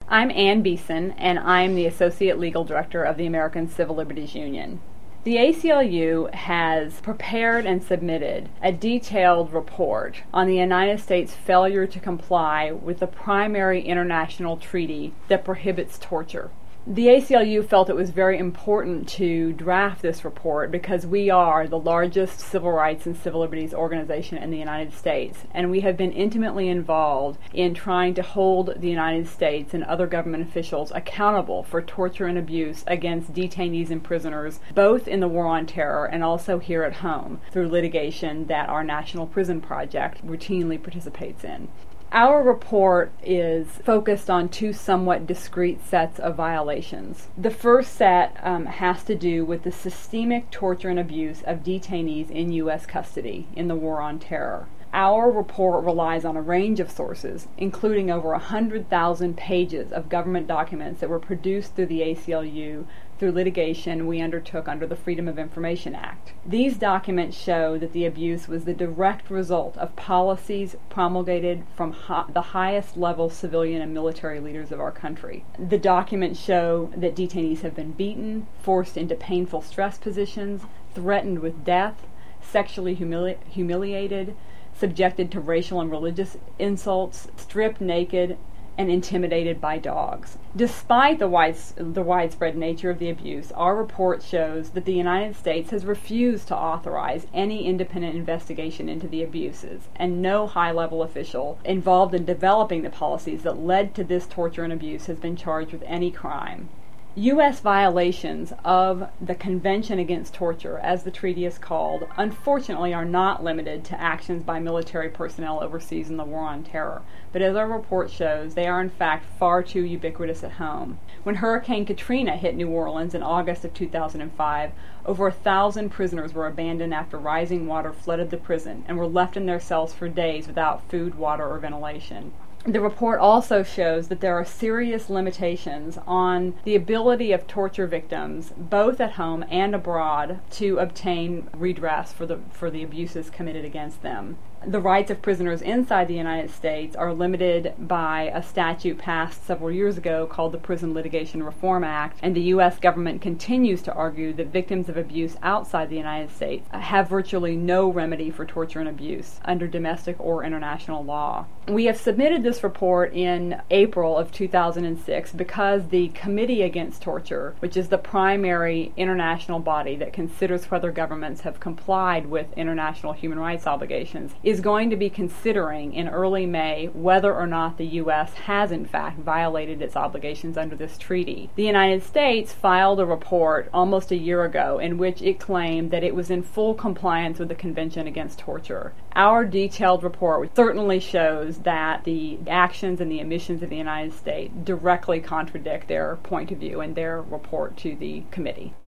I'm Ann Beeson, and I'm the Associate Legal Director of the American Civil Liberties Union. The ACLU has prepared and submitted a detailed report on the United States' failure to comply with the primary international treaty that prohibits torture. The ACLU felt it was very important to draft this report because we are the largest civil rights and civil liberties organization in the United States, and we have been intimately involved in trying to hold the United States and other government officials accountable for torture and abuse against detainees and prisoners, both in the War on Terror and also here at home, through litigation that our National Prison Project routinely participates in. Our report is focused on two somewhat discrete sets of violations. The first set has to do with the systemic torture and abuse of detainees in U.S. custody in the War on Terror. Our report relies on a range of sources, including over 100,000 pages of government documents that were produced through the ACLU through litigation we undertook under the Freedom of Information Act. These documents show that the abuse was the direct result of policies promulgated from the highest level civilian and military leaders of our country. The documents show that detainees have been beaten, forced into painful stress positions, threatened with death, sexually humiliated, subjected to racial and religious insults, stripped naked, and intimidated by dogs. Despite the widespread nature of the abuse, our report shows that the United States has refused to authorize any independent investigation into the abuses, and no high-level official involved in developing the policies that led to this torture and abuse has been charged with any crime. U.S. violations of the Convention Against Torture, as the treaty is called, unfortunately are not limited to actions by military personnel overseas in the War on Terror, but as our report shows, they are in fact far too ubiquitous at home. When Hurricane Katrina hit New Orleans in August of 2005, over 1,000 prisoners were abandoned after rising water flooded the prison and were left in their cells for days without food, water, or ventilation. The report also shows that there are serious limitations on the ability of torture victims, both at home and abroad, to obtain redress for the abuses committed against them. The rights of prisoners inside the United States are limited by a statute passed several years ago called the Prison Litigation Reform Act, and the U.S. government continues to argue that victims of abuse outside the United States have virtually no remedy for torture and abuse under domestic or international law. We have submitted this report in April of 2006 because the Committee Against Torture, which is the primary international body that considers whether governments have complied with international human rights obligations, is going to be considering in early May whether or not the U.S. has in fact violated its obligations under this treaty. The United States filed a report almost a year ago in which it claimed that it was in full compliance with the Convention Against Torture. Our detailed report certainly shows that the actions and the omissions of the United States directly contradict their point of view and their report to the committee.